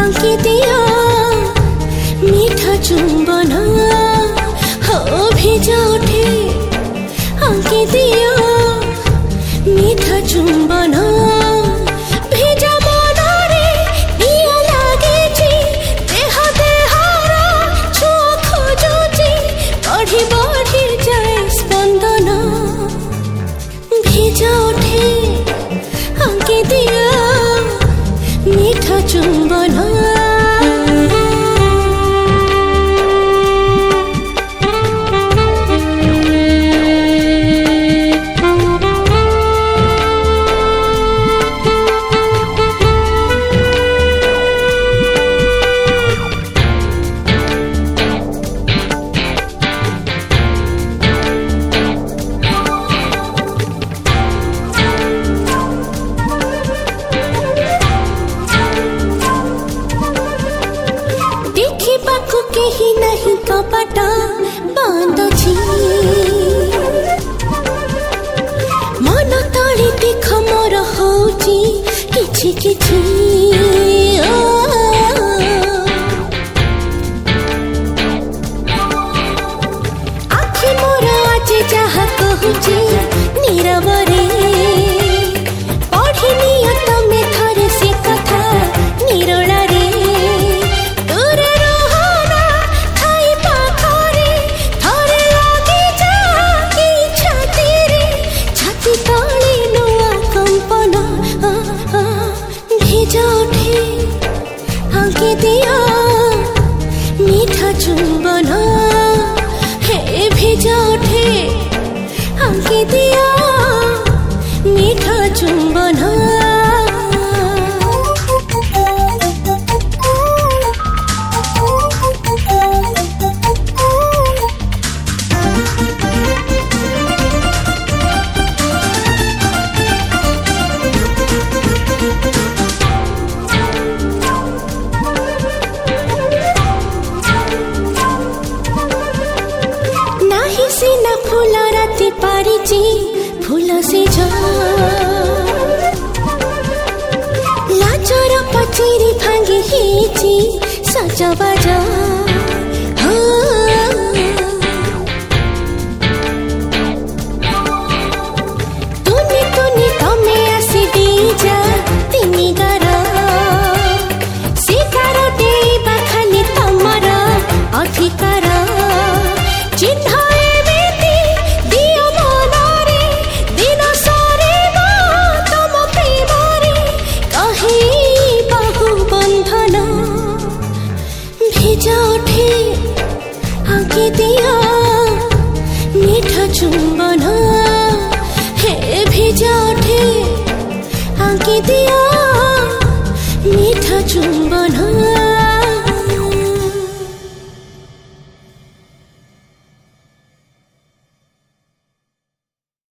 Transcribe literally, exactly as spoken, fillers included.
आंकी दिया मीठा चुंबन हो भेजा उठे आंकी दिया मीठा चुंबन भेजा मनरे निया लागे देह देहर छुआ खोजुची बढ़ी बढ़ी जाए स्पंदन भेजा उठे आंकी दिया मीठा चुंबन केही नहीं कपटा बांध छी मन तले देख मोर होची किछि किछि आखि मोर आज जहा कहूची नीरवरे पढ़ी नियत में थरे से कथा निरोला आंकी दिया मीठा चुंबन हे भेजा उठे आंकी दिया मीठा चुंबन सीना फूल राति पारिची फूल से लाचर पचेरी भांगी हेची सजबाज तुनी तुनी तमे आसी दीजा तिनी गार शिकार देबा खाली तमर अधिकार चिन्ह भेजा उठे आंकी दिया मीठा चुंबन हे भेजा उठे आंकी दिया